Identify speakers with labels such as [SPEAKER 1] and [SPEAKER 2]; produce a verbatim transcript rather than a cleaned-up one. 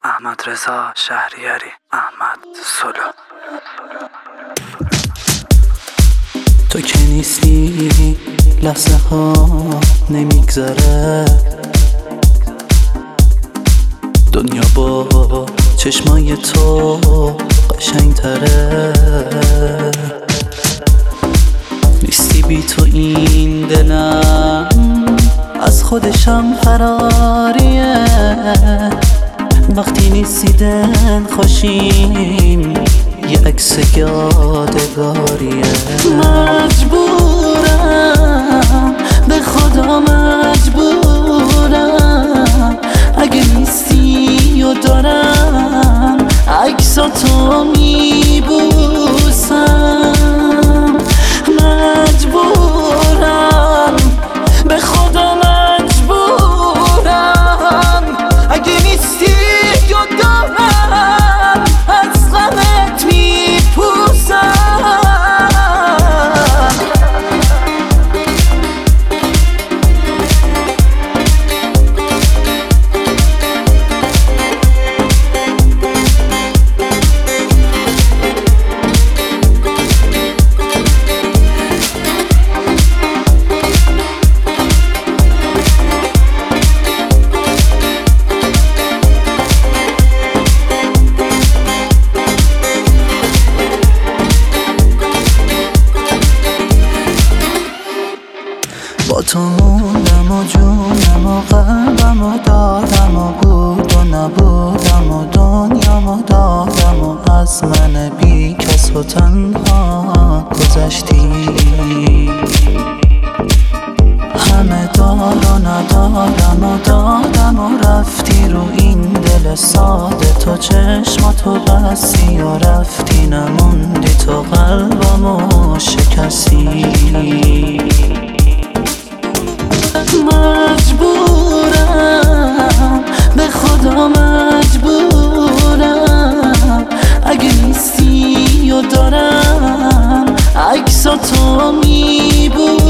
[SPEAKER 1] احمد رضا شهریاری، احمد سولو.
[SPEAKER 2] تو که نیستی لحظه ها نمیگذره، دنیا با چشمای تو قشنگ تره. نیستی بی تو این دلم از خودشم فراریه. وقتی نیستی دل خوشیم یه عکس یادگاریه. مجبورم به خدا مجبورم، اگه نیستی و دارم عکساتو میبوسم. مجبورم به خدا مجبورم، اگه نیستی و دارم از غمت میپوسم. با تو موندم و جونم و قلبم و دادم و بود و نبودم و دنیام و دادم و از من بی کس و تنها گذشتی. همه دار و ندارم و دادم و رفتی رو این دل ساده. تو چشماتو بستی و رفتی، نموندی تو قلبمو شکستی. مجبورم به خدا مجبورم، اگه نیستی و دارم عکساتو میبورم.